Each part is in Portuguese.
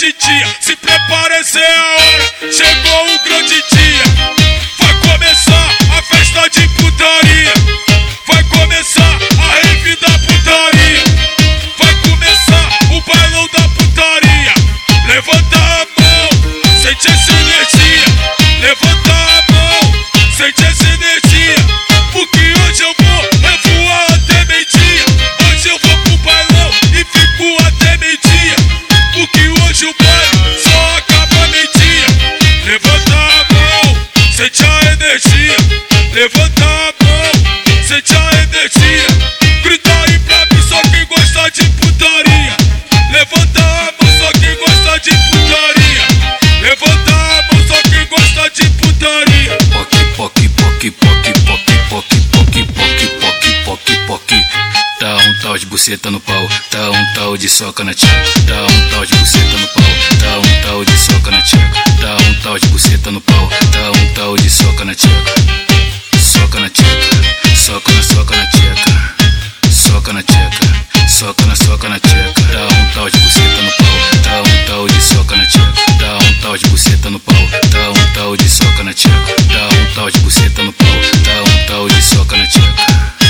titia. Se prepara, essa é a hora, chegou o grande dia. Vai começar a festa de putaria. Vai começar a rave da putaria. Vai começar o bailão da putaria. Levanta a mão, sente essa energia. Levanta a mão, sente essa energia. Porque hoje eu vou revoar até meio-dia. Hoje eu vou pro bailão e fico até meio-dia. Porque hoje o baile só acaba meio-dia. Levanta a mão, sente a energia. Levanta a mão, sente a energia. Grita aí pra mim só quem gosta de putaria. Levanta a mão só quem gosta de putaria. Levanta a mão só quem gosta de putaria. Poque, poque, poque, poque, poque, poque, poque, poque, poque, poque. Dá um tal de buceta no pau, dá um tal de soca na tcheca. Dá um tal de buceta no pau, dá um tal de soca na tcheca. Dá um tal de buceta no pau, dá um tal de soca na tcheca. Soca na tcheca, soca na tcheca. Soca na tcheca, soca na tcheca. Dá um tal de buceta no pau, dá um tal de soca na tcheca. Dá um tal de buceta no pau, dá um tal de soca na tcheca. Dá um tal de buceta no pau, dá um tal de soca na tcheca.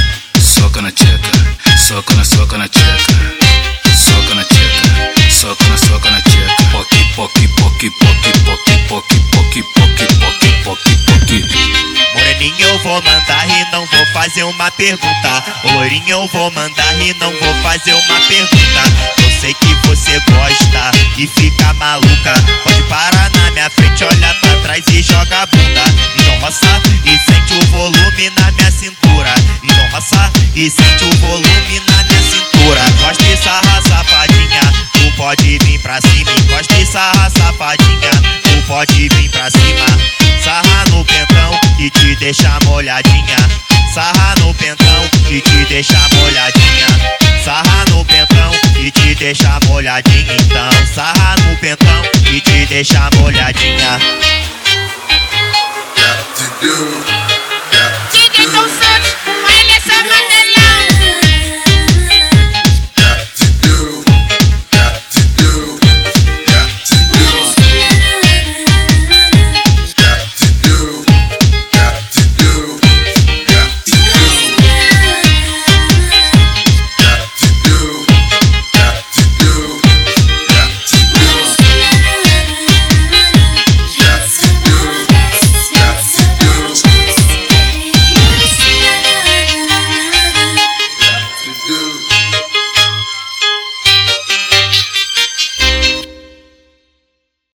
Soca na tcheca, soca na tcheca. Soca na tcheca, soca na tcheca. Poque, poque, poque, poque, poque, poque, poque, poque, poque, poque, poque. Moreninho, eu vou mandar e não vou fazer uma pergunta. Loirinho, eu vou mandar e não vou fazer uma pergunta. Eu sei que você gosta e fica maluca. Pode parar na minha frente, olha pra trás e joga a bunda. Então roça e sente o volume na minha cintura. Então roça e sente o volume na minha cintura. Gosta de sarra, safadinha, tu pode vir pra cima. Gosta de sarra, safadinha, tu pode vir pra cima. Sarra no pentão e te deixa molhadinha. Sarra no pentão e te deixa molhadinha. Sarra no pentão e te deixa molhadinha. Então sarra no pentão e te deixa molhadinha. Got to do